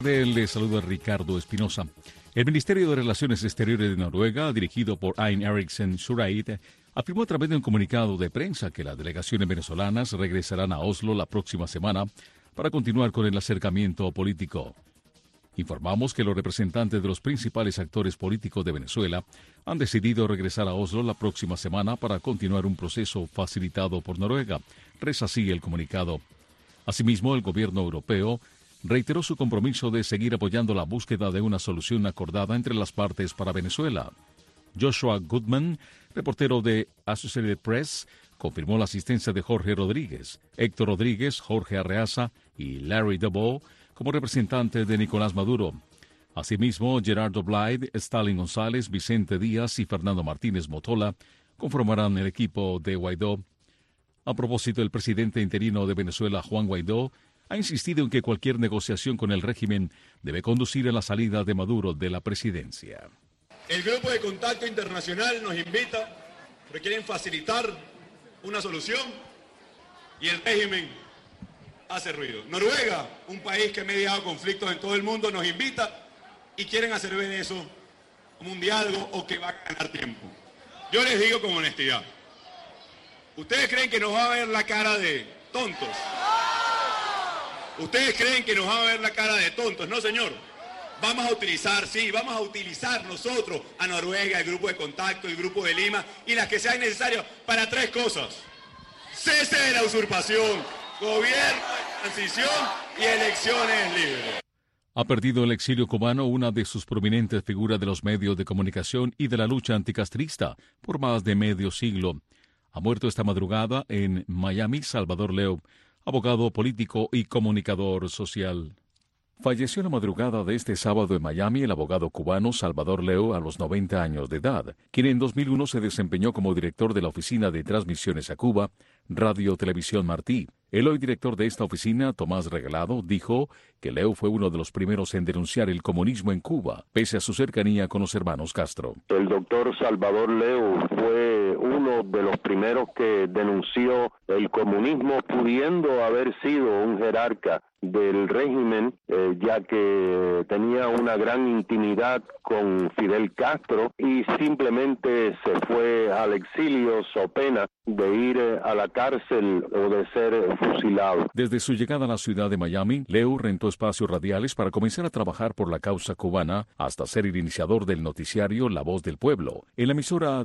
Le saluda Ricardo Espinosa. El Ministerio de Relaciones Exteriores de Noruega, dirigido por Ain Eriksen Søreide, afirmó a través de un comunicado de prensa que las delegaciones venezolanas regresarán a Oslo la próxima semana para continuar con el acercamiento político. Informamos que los representantes de los principales actores políticos de Venezuela han decidido regresar a Oslo la próxima semana para continuar un proceso facilitado por Noruega. Reza así el comunicado. Asimismo, el gobierno europeo reiteró su compromiso de seguir apoyando la búsqueda de una solución acordada entre las partes para Venezuela. Joshua Goodman, reportero de Associated Press, confirmó la asistencia de Jorge Rodríguez, Héctor Rodríguez, Jorge Arreaza y Larry Deboe como representantes de Nicolás Maduro. Asimismo, Gerardo Blyde, Stalin González, Vicente Díaz y Fernando Martínez Motola conformarán el equipo de Guaidó. A propósito, el presidente interino de Venezuela, Juan Guaidó, ha insistido en que cualquier negociación con el régimen debe conducir a la salida de Maduro de la presidencia. El Grupo de Contacto Internacional nos invita, porque quieren facilitar una solución y el régimen hace ruido. Noruega, un país que ha mediado conflictos en todo el mundo, nos invita y quieren hacer ver eso como un diálogo o que va a ganar tiempo. Yo les digo con honestidad, ¿ustedes creen que nos va a ver la cara de tontos? ¿Ustedes creen que nos va a ver la cara de tontos? No, señor. Vamos a utilizar nosotros a Noruega, el Grupo de Contacto, el Grupo de Lima y las que sean necesarias para tres cosas. Cese de la usurpación, gobierno de transición y elecciones libres. Ha perdido el exilio cubano una de sus prominentes figuras de los medios de comunicación y de la lucha anticastrista por más de medio siglo. Ha muerto esta madrugada en Miami Salvador Leo, abogado político y comunicador social. Falleció en la madrugada de este sábado en Miami el abogado cubano Salvador Leo a los 90 años de edad, quien en 2001 se desempeñó como director de la Oficina de Transmisiones a Cuba, Radio Televisión Martí. El hoy director de esta oficina, Tomás Regalado, dijo que Leo fue uno de los primeros en denunciar el comunismo en Cuba, pese a su cercanía con los hermanos Castro. El doctor Salvador Leo fue uno de los primeros que denunció el comunismo, pudiendo haber sido un jerarca del régimen, ya que tenía una gran intimidad con Fidel Castro y simplemente se fue al exilio so pena de ir a la cárcel o de ser fusilado. Desde su llegada a la ciudad de Miami, Leo rentó espacios radiales para comenzar a trabajar por la causa cubana hasta ser el iniciador del noticiario La Voz del Pueblo, en la emisora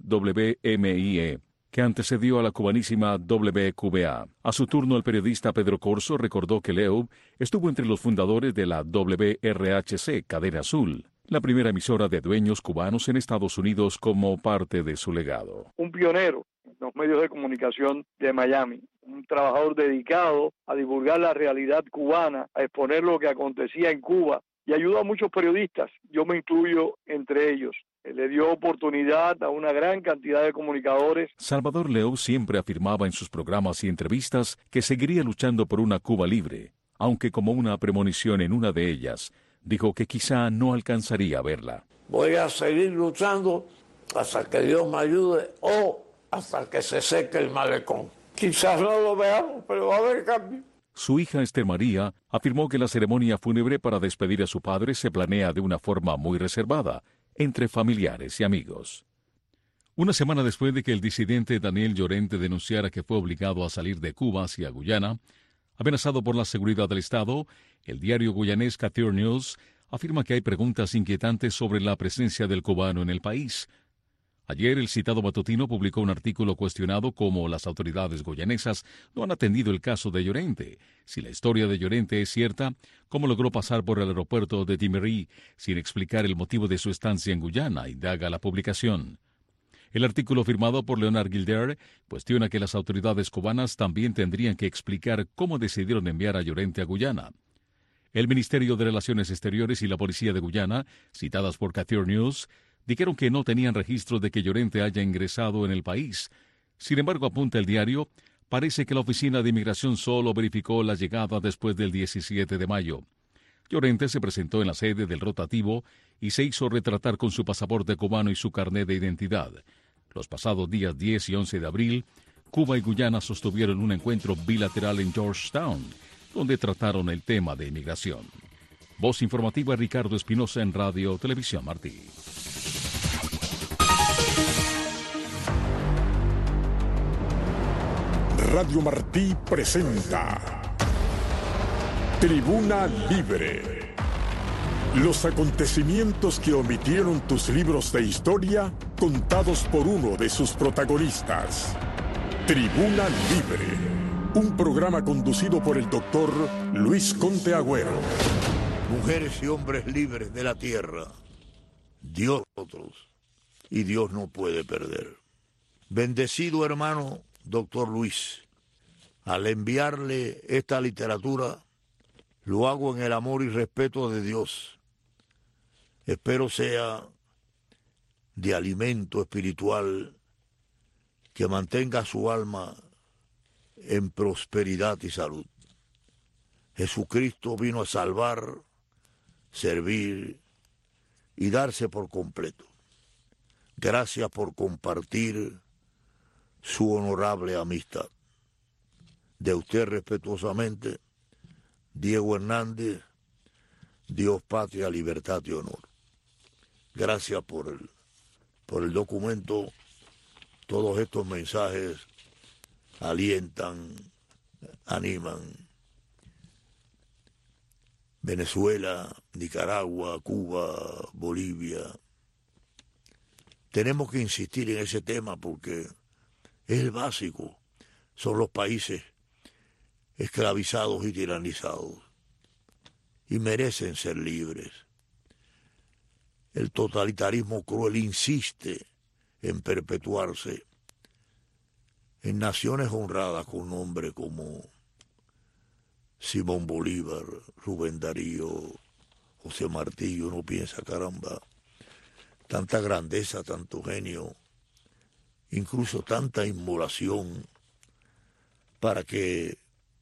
WMIE, que antecedió a la cubanísima WQBA. A su turno, el periodista Pedro Corso recordó que Leo estuvo entre los fundadores de la WRHC, Cadena Azul, la primera emisora de dueños cubanos en Estados Unidos, como parte de su legado. Un pionero en los medios de comunicación de Miami, un trabajador dedicado a divulgar la realidad cubana, a exponer lo que acontecía en Cuba, y ayudó a muchos periodistas, yo me incluyo entre ellos. Le dio oportunidad a una gran cantidad de comunicadores. Salvador Leo siempre afirmaba en sus programas y entrevistas que seguiría luchando por una Cuba libre, aunque como una premonición en una de ellas, dijo que quizá no alcanzaría a verla. Voy a seguir luchando hasta que Dios me ayude o hasta que se seque el malecón. Quizás no lo veamos, pero va a haber cambio. Su hija Esther María afirmó que la ceremonia fúnebre para despedir a su padre se planea de una forma muy reservada, entre familiares y amigos. Una semana después de que el disidente Daniel Llorente denunciara que fue obligado a salir de Cuba hacia Guyana, amenazado por la seguridad del Estado, el diario guyanés Cathedral News afirma que hay preguntas inquietantes sobre la presencia del cubano en el país. Ayer el citado matutino publicó un artículo cuestionado cómo las autoridades guyanesas no han atendido el caso de Llorente. Si la historia de Llorente es cierta, ¿cómo logró pasar por el aeropuerto de Timerí sin explicar el motivo de su estancia en Guyana?, indaga la publicación. El artículo firmado por Leonard Gilder cuestiona que las autoridades cubanas también tendrían que explicar cómo decidieron enviar a Llorente a Guyana. El Ministerio de Relaciones Exteriores y la Policía de Guyana, citadas por Cathedral News, dijeron que no tenían registro de que Llorente haya ingresado en el país. Sin embargo, apunta el diario, parece que la Oficina de Inmigración solo verificó la llegada después del 17 de mayo. Llorente se presentó en la sede del rotativo y se hizo retratar con su pasaporte cubano y su carnet de identidad. Los pasados días 10 y 11 de abril, Cuba y Guyana sostuvieron un encuentro bilateral en Georgetown, donde trataron el tema de inmigración. Voz informativa Ricardo Espinosa en Radio Televisión Martí. Radio Martí presenta Tribuna Libre. Los acontecimientos que omitieron tus libros de historia, contados por uno de sus protagonistas. Tribuna Libre, un programa conducido por el doctor Luis Conte Agüero. Mujeres y hombres libres de la tierra, Dios otros, y Dios no puede perder. Bendecido hermano doctor Luis, al enviarle esta literatura, lo hago en el amor y respeto de Dios. Espero sea de alimento espiritual que mantenga su alma en prosperidad y salud. Jesucristo vino a salvar, servir y darse por completo. Gracias por compartir su honorable amistad. De usted respetuosamente, Diego Hernández, Dios, patria, libertad y honor. Gracias por el documento. Todos estos mensajes alientan, animan. Venezuela, Nicaragua, Cuba, Bolivia. Tenemos que insistir en ese tema porque es el básico. Son los países esclavizados y tiranizados y merecen ser libres. El totalitarismo cruel insiste en perpetuarse en naciones honradas con nombres como Simón Bolívar, Rubén Darío, José Martí. Uno piensa, caramba, tanta grandeza, tanto genio, incluso tanta inmolación para que,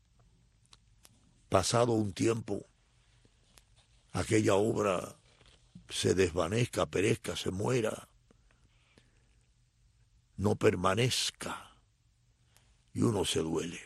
pasado un tiempo, aquella obra se desvanezca, perezca, se muera, no permanezca, y uno se duele.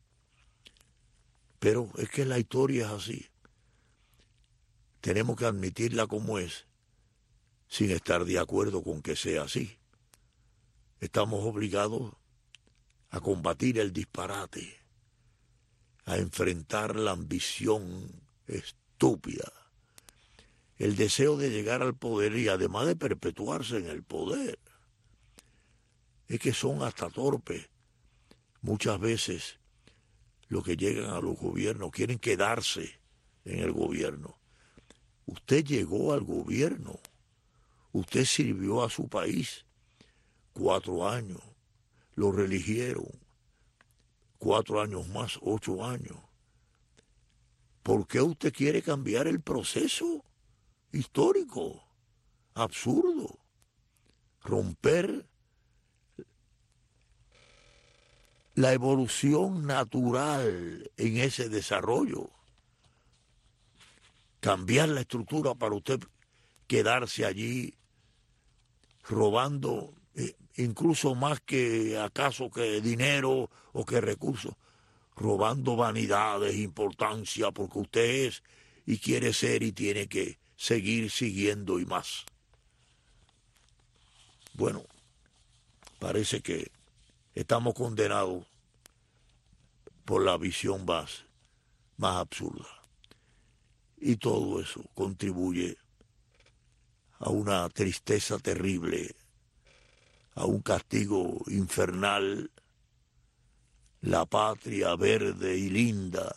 Pero es que la historia es así. Tenemos que admitirla como es, sin estar de acuerdo con que sea así. Estamos obligados a combatir el disparate, a enfrentar la ambición estúpida, el deseo de llegar al poder y además de perpetuarse en el poder. Es que son hasta torpes. Muchas veces los que llegan a los gobiernos quieren quedarse en el gobierno. Usted llegó al gobierno, usted sirvió a su país 4 años, lo reeligieron 4 años más, 8 años. ¿Por qué usted quiere cambiar el proceso histórico? Absurdo. Romper la evolución natural en ese desarrollo. Cambiar la estructura para usted quedarse allí robando incluso más que acaso que dinero o que recursos, robando vanidades, importancia, porque usted es y quiere ser y tiene que seguir siguiendo y más. Bueno, parece que estamos condenados por la visión más absurda. Y todo eso contribuye a una tristeza terrible, a un castigo infernal. La patria verde y linda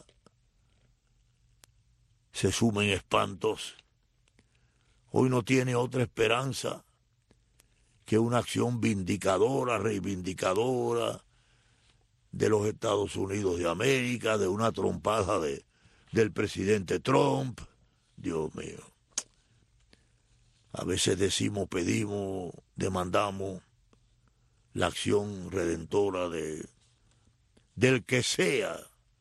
se suma en espantos. Hoy no tiene otra esperanza que una acción vindicadora, reivindicadora de los Estados Unidos de América, de una trompada del presidente Trump. Dios mío. A veces decimos, pedimos, demandamos la acción redentora del que sea.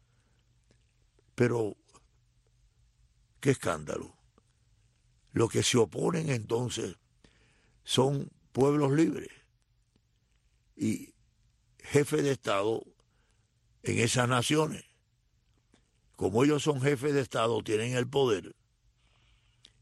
Pero, qué escándalo. Los que se oponen entonces son pueblos libres y jefes de Estado en esas naciones. Como ellos son jefes de Estado, tienen el poder,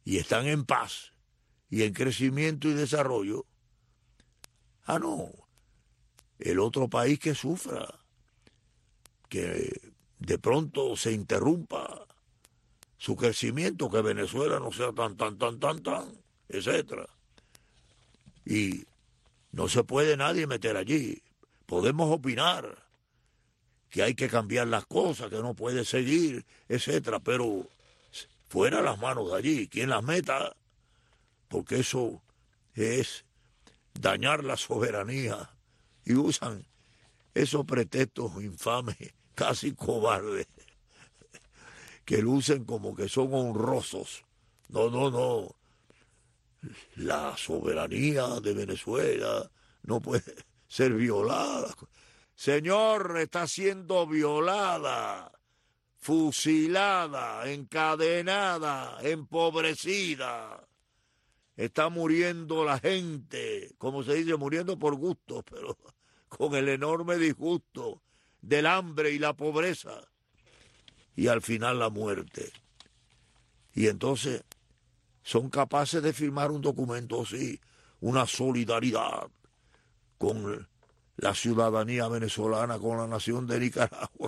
y están en paz y en crecimiento y desarrollo, no, el otro país que sufra, que de pronto se interrumpa su crecimiento, que Venezuela no sea tan, etcétera. Y no se puede nadie meter allí. Podemos opinar que hay que cambiar las cosas, que no puede seguir, etcétera, pero fuera las manos de allí, quien las meta, porque eso es dañar la soberanía, y usan esos pretextos infames, casi cobardes, que lucen como que son honrosos. No. La soberanía de Venezuela no puede ser violada. Señor, está siendo violada, fusilada, encadenada, empobrecida. Está muriendo la gente, como se dice, muriendo por gusto, pero con el enorme disgusto del hambre y la pobreza. Y al final la muerte. Y entonces son capaces de firmar un documento así, una solidaridad con la ciudadanía venezolana, con la nación de Nicaragua,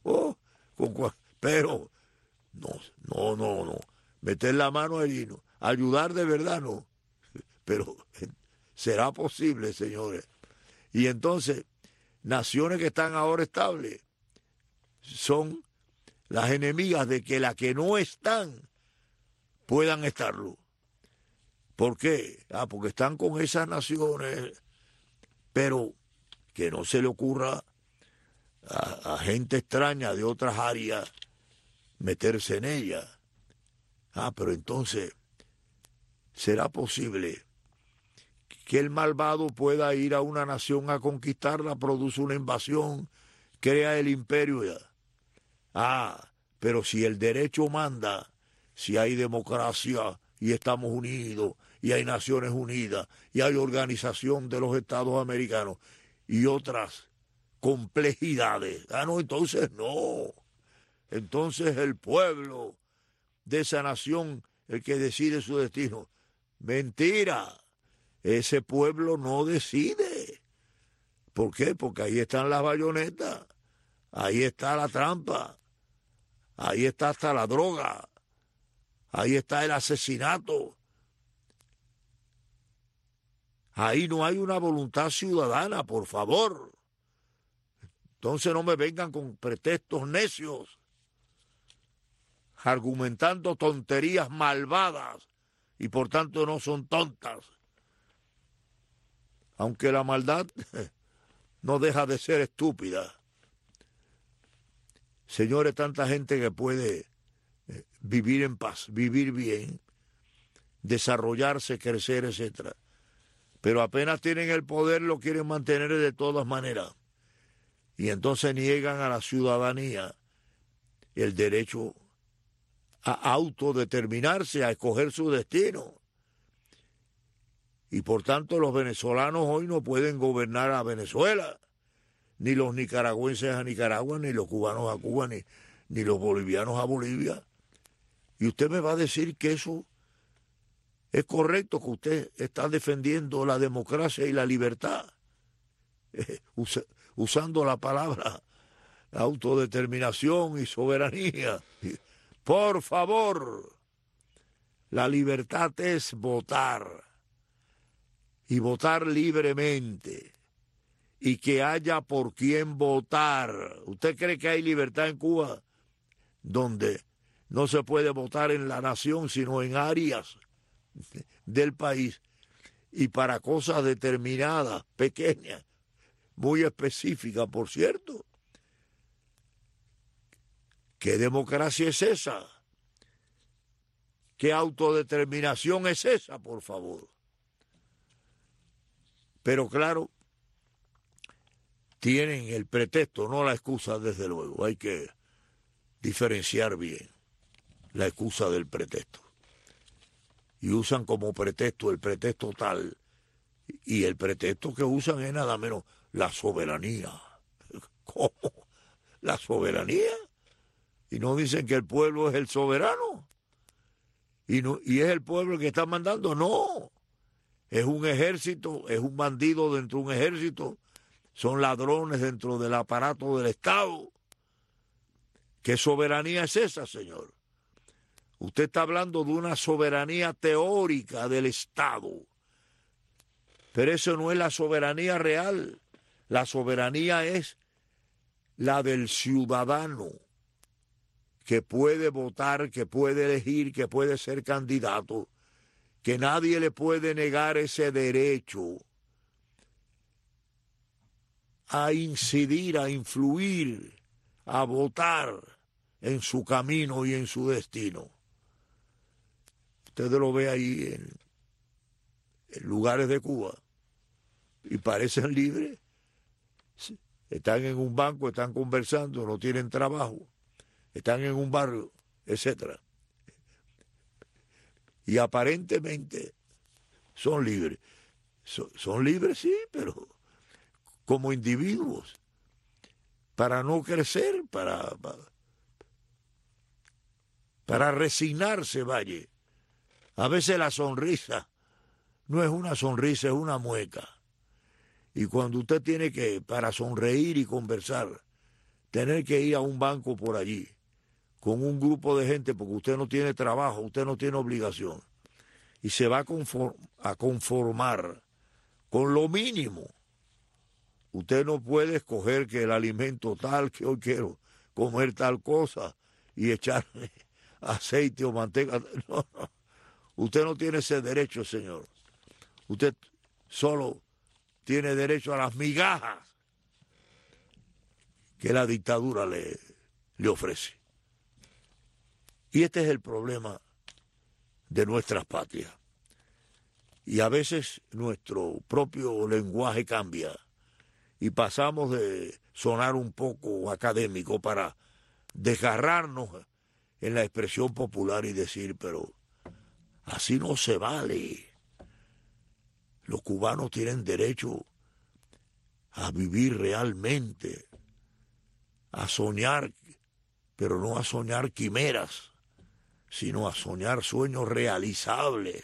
pero no, meter la mano allí, no, ayudar de verdad no, pero será posible, señores. Y entonces, naciones que están ahora estables son las enemigas de que las que no están puedan estarlo. ¿Por qué? Porque están con esas naciones, pero que no se le ocurra a gente extraña de otras áreas meterse en ella. Pero entonces, ¿será posible que el malvado pueda ir a una nación a conquistarla, produce una invasión, crea el imperio ya? Pero si el derecho manda, si hay democracia y estamos unidos, y hay Naciones Unidas, y hay Organización de los Estados Americanos, y otras complejidades. No, entonces no. Entonces el pueblo de esa nación, el que decide su destino. Mentira. Ese pueblo no decide. ¿Por qué? Porque ahí están las bayonetas, ahí está la trampa, ahí está hasta la droga, ahí está el asesinato. Ahí no hay una voluntad ciudadana, por favor. Entonces no me vengan con pretextos necios, argumentando tonterías malvadas, y por tanto no son tontas. Aunque la maldad no deja de ser estúpida. Señores, tanta gente que puede vivir en paz, vivir bien, desarrollarse, crecer, etcétera. Pero apenas tienen el poder, lo quieren mantener de todas maneras. Y entonces niegan a la ciudadanía el derecho a autodeterminarse, a escoger su destino. Y por tanto los venezolanos hoy no pueden gobernar a Venezuela, ni los nicaragüenses a Nicaragua, ni los cubanos a Cuba, ni los bolivianos a Bolivia. Y usted me va a decir que eso es correcto, que usted está defendiendo la democracia y la libertad, usando la palabra autodeterminación y soberanía. Por favor, la libertad es votar, y votar libremente, y que haya por quién votar. ¿Usted cree que hay libertad en Cuba, donde no se puede votar en la nación, sino en áreas del país, y para cosas determinadas, pequeñas, muy específicas, por cierto? ¿Qué democracia es esa? ¿Qué autodeterminación es esa, por favor? Pero claro, tienen el pretexto, no la excusa, desde luego. Hay que diferenciar bien la excusa del pretexto. Y usan como pretexto el pretexto tal, y el pretexto que usan es nada menos la soberanía. ¿Cómo? ¿La soberanía? Y no dicen que el pueblo es el soberano. y es el pueblo el que está mandando. No, es un ejército, es un bandido dentro de un ejército, son ladrones dentro del aparato del Estado. ¿Qué soberanía es esa, señor? Usted está hablando de una soberanía teórica del Estado, pero eso no es la soberanía real. La soberanía es la del ciudadano, que puede votar, que puede elegir, que puede ser candidato, que nadie le puede negar ese derecho a incidir, a influir, a votar en su camino y en su destino. Usted lo ve ahí en lugares de Cuba y parecen libres. Están en un banco, están conversando, no tienen trabajo, están en un barrio, etcétera. Y aparentemente son libres. Son libres, sí, pero como individuos, para no crecer, para resignarse, vaya. A veces la sonrisa no es una sonrisa, es una mueca. Y cuando usted tiene que, para sonreír y conversar, tener que ir a un banco por allí, con un grupo de gente, porque usted no tiene trabajo, usted no tiene obligación, y se va a conformar con lo mínimo. Usted no puede escoger que el alimento tal, que hoy quiero comer tal cosa, y echarle aceite o manteca. No, no. Usted no tiene ese derecho, señor. Usted solo tiene derecho a las migajas que la dictadura le ofrece. Y este es el problema de nuestras patrias. Y a veces nuestro propio lenguaje cambia y pasamos de sonar un poco académico para desgarrarnos en la expresión popular y decir, pero así no se vale. Los cubanos tienen derecho a vivir realmente, a soñar, pero no a soñar quimeras, sino a soñar sueños realizables,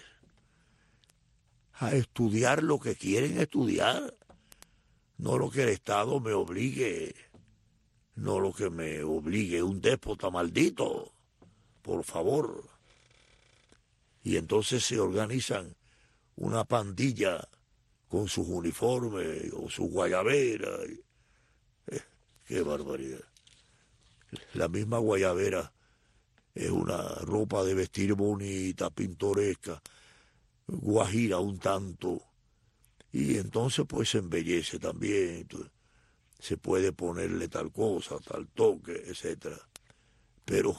a estudiar lo que quieren estudiar, no lo que el Estado me obligue, no lo que me obligue un déspota maldito, por favor. Y entonces se organizan una pandilla con sus uniformes o sus guayaberas. ¡Qué barbaridad! La misma guayabera es una ropa de vestir bonita, pintoresca, guajira un tanto, y entonces pues se embellece también. Entonces, se puede ponerle tal cosa, tal toque, etcétera. Pero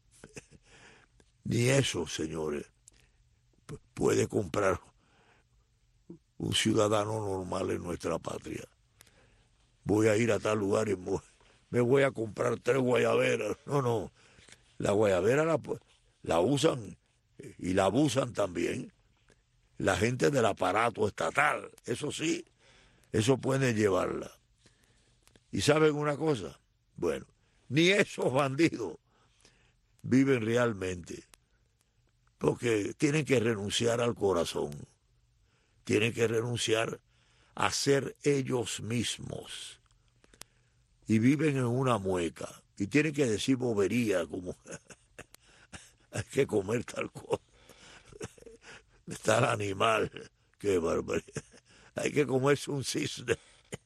ni eso, señores, puede comprar un ciudadano normal en nuestra patria. Voy a ir a tal lugar y me voy a comprar 3 guayaberas. No, la guayabera la usan y la abusan también la gente del aparato estatal. Eso sí, eso puede llevarla. ¿Y saben una cosa? Bueno, ni esos bandidos viven realmente, porque tienen que renunciar al corazón, tienen que renunciar a ser ellos mismos, y viven en una mueca, y tienen que decir bobería como hay que comer tal cosa, tal animal, qué barbaridad, hay que comerse un cisne.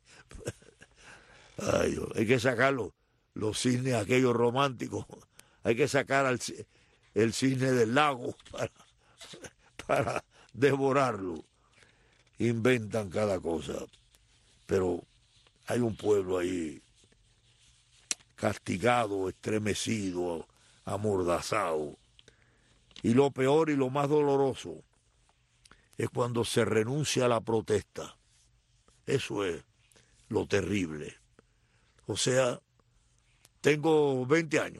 Ay, Dios, hay que sacar los cisnes aquellos románticos, hay que sacar el cisne del lago para devorarlo. Inventan cada cosa, pero hay un pueblo ahí castigado, estremecido, amordazado. Y lo peor y lo más doloroso es cuando se renuncia a la protesta. Eso es lo terrible. O sea, tengo 20 años.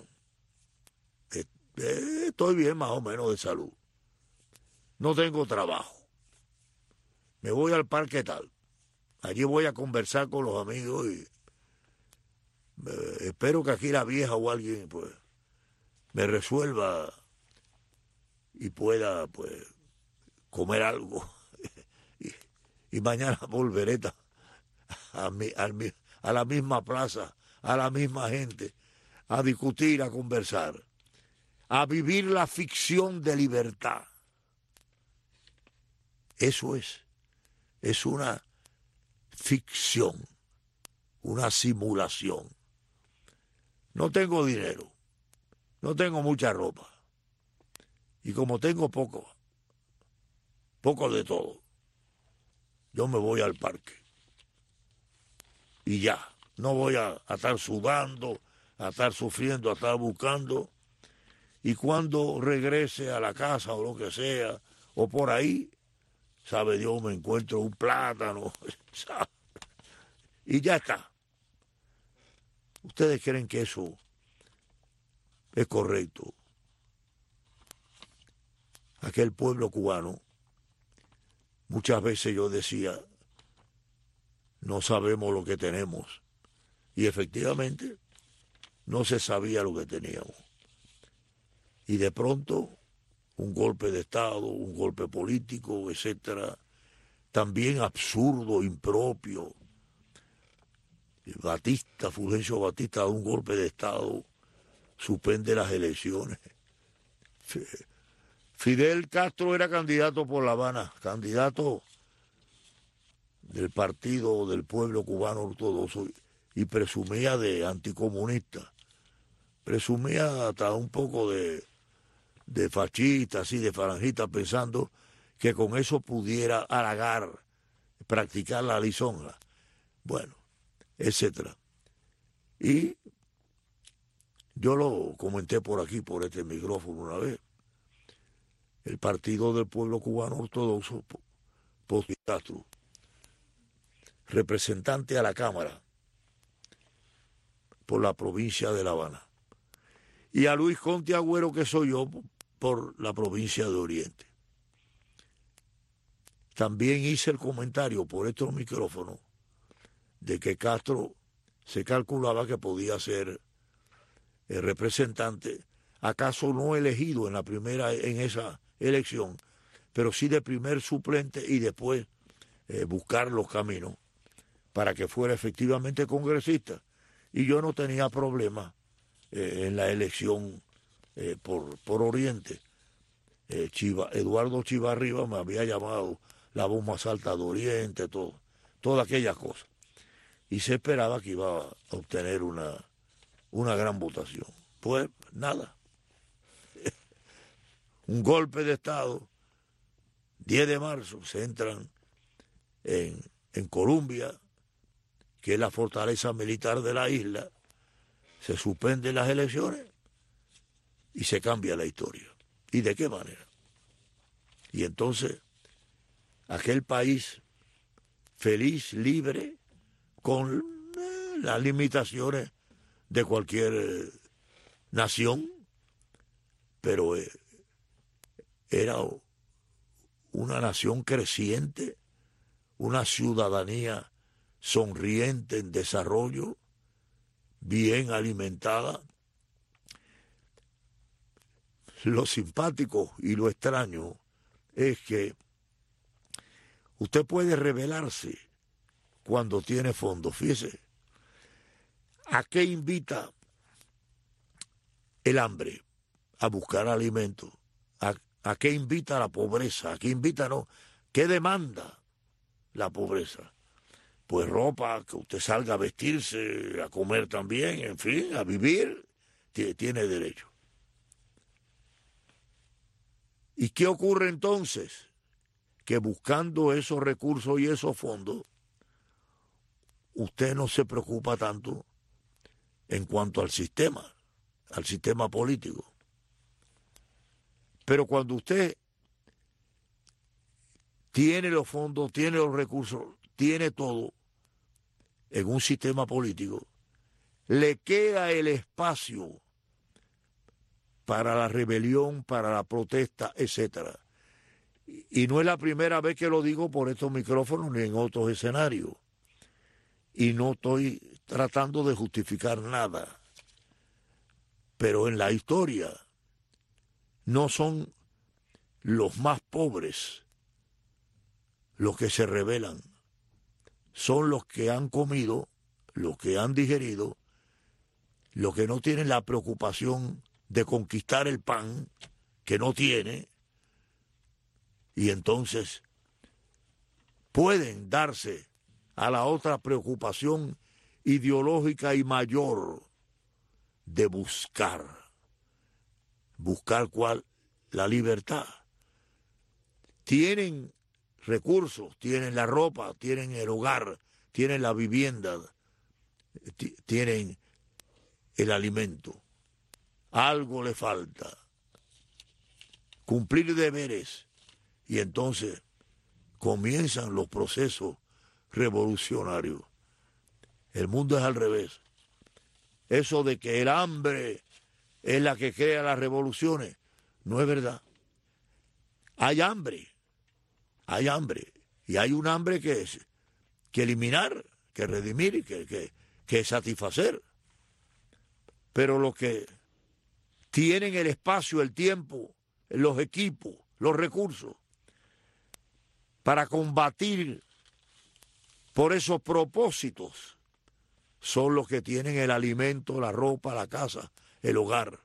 Estoy bien más o menos de salud. No tengo trabajo. Me voy al parque tal. Allí voy a conversar con los amigos y espero que aquí la vieja o alguien pues me resuelva y pueda pues comer algo y mañana volveré a la misma plaza, a la misma gente, a discutir, a conversar, a vivir la ficción de libertad. Eso es una ficción, una simulación. No tengo dinero, no tengo mucha ropa, y como tengo poco de todo, yo me voy al parque y ya, no voy a estar sudando, a estar sufriendo, a estar buscando, y cuando regrese a la casa o lo que sea, o por ahí, sabe Dios, me encuentro un plátano, ¿sabe? Y ya está. ¿Ustedes creen que eso es correcto? Aquel pueblo cubano, muchas veces yo decía, no sabemos lo que tenemos. Y efectivamente, no se sabía lo que teníamos. Y de pronto, un golpe de Estado, un golpe político, etcétera, también absurdo, impropio. Fulgencio Batista da un golpe de Estado, suspende las elecciones. Fidel Castro era candidato por La Habana, candidato del Partido del Pueblo Cubano Ortodoxo, y presumía de anticomunista, presumía hasta un poco de fascista, así, de falangista, pensando que con eso pudiera halagar, practicar la lisonja, bueno, etcétera. Y yo lo comenté por aquí, por este micrófono una vez. El Partido del Pueblo Cubano Ortodoxo, por Castro, representante a la Cámara por la provincia de La Habana, y a Luis Conte Agüero, que soy yo, por la provincia de Oriente. También hice el comentario por estos micrófonos de que Castro se calculaba que podía ser el representante, acaso no elegido en esa elección, pero sí de primer suplente, y después buscar los caminos para que fuera efectivamente congresista. Y yo no tenía problema en la elección por Oriente. Eduardo Chivarriba me había llamado la voz más alta de Oriente, todas aquellas cosas. Y se esperaba que iba a obtener una gran votación. Pues nada. Un golpe de Estado, 10 de marzo, se entran en Colombia, que es la fortaleza militar de la isla, se suspenden las elecciones y se cambia la historia. ¿Y de qué manera? Y entonces, aquel país feliz, libre, con las limitaciones de cualquier nación, pero era una nación creciente, una ciudadanía sonriente, en desarrollo, bien alimentada. Lo simpático y lo extraño es que usted puede rebelarse cuando tiene fondos. Fíjese, ¿a qué invita el hambre? A buscar alimento. ¿A qué invita la pobreza? ¿A qué invita, no? ¿Qué demanda la pobreza? Pues ropa, que usted salga a vestirse, a comer también, en fin, a vivir, tiene derecho. ¿Y qué ocurre entonces? Que buscando esos recursos y esos fondos, usted no se preocupa tanto en cuanto al sistema político. Pero cuando usted tiene los fondos, tiene los recursos, tiene todo en un sistema político, le queda el espacio para la rebelión, para la protesta, etcétera. Y no es la primera vez que lo digo por estos micrófonos ni en otros escenarios. Y no estoy tratando de justificar nada. Pero en la historia no son los más pobres, los que se rebelan, son los que han comido, los que han digerido, los que no tienen la preocupación de conquistar el pan, que no tiene, y entonces pueden darse a la otra preocupación ideológica y mayor de buscar cuál, la libertad. Tienen recursos, tienen la ropa, tienen el hogar, tienen la vivienda, tienen el alimento. Algo le falta. Cumplir deberes. Y entonces comienzan los procesos revolucionarios. El mundo es al revés. Eso de que el hambre es la que crea las revoluciones, no es verdad. Hay hambre. Y hay un hambre que eliminar, que redimir, que satisfacer. Pero los que tienen el espacio, el tiempo, los equipos, los recursos, para combatir por esos propósitos, son los que tienen el alimento, la ropa, la casa, el hogar.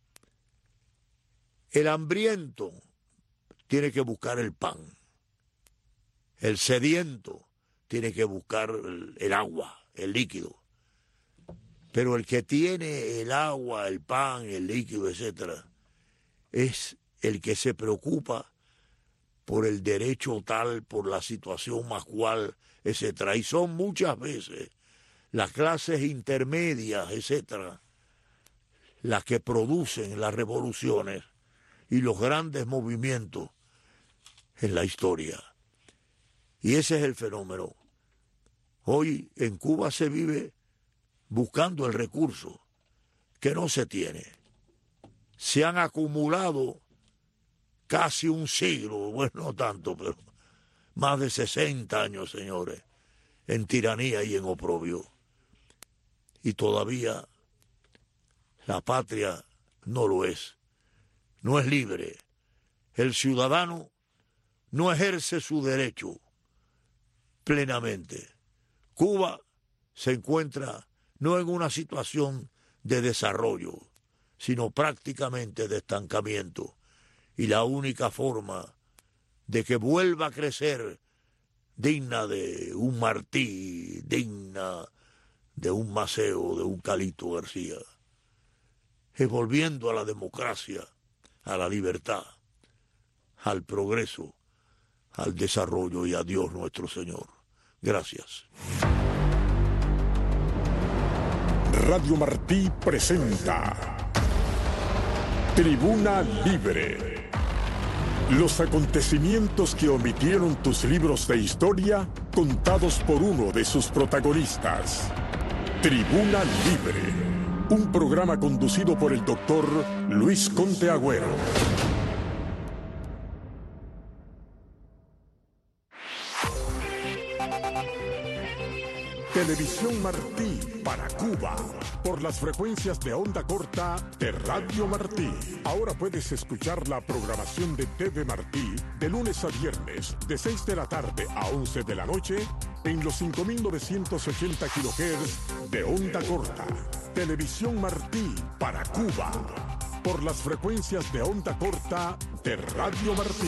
El hambriento tiene que buscar el pan. El sediento tiene que buscar el agua, el líquido. Pero el que tiene el agua, el pan, el líquido, etcétera, es el que se preocupa por el derecho tal, por la situación más cual, etcétera. Y son muchas veces las clases intermedias, etcétera, las que producen las revoluciones y los grandes movimientos en la historia. Y ese es el fenómeno. Hoy en Cuba se vive buscando el recurso que no se tiene. Se han acumulado casi un siglo, bueno, no tanto, pero más de 60 años, señores, en tiranía y en oprobio. Y todavía la patria no lo es, no es libre. El ciudadano no ejerce su derecho plenamente. Cuba se encuentra no en una situación de desarrollo, sino prácticamente de estancamiento. Y la única forma de que vuelva a crecer digna de un Martí, digna de un Maceo, de un Calixto García, es volviendo a la democracia, a la libertad, al progreso, al desarrollo y a Dios nuestro Señor. Gracias. Radio Martí presenta Tribuna Libre. Los acontecimientos que omitieron tus libros de historia, contados por uno de sus protagonistas. Tribuna Libre, un programa conducido por el doctor Luis Conte Agüero. Televisión Martí para Cuba, por las frecuencias de onda corta de Radio Martí. Ahora puedes escuchar la programación de TV Martí de lunes a viernes, de 6 de la tarde a 11 de la noche, en los 5.980 kHz de onda corta. Televisión Martí para Cuba, por las frecuencias de onda corta de Radio Martí.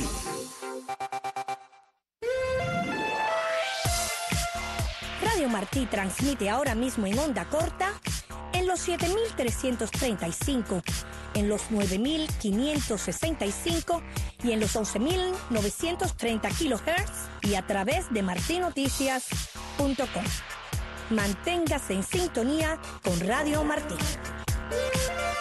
Radio Martí transmite ahora mismo en onda corta en los 7.335, en los 9.565 y en los 11.930 kHz y a través de martinoticias.com. Manténgase en sintonía con Radio Martí.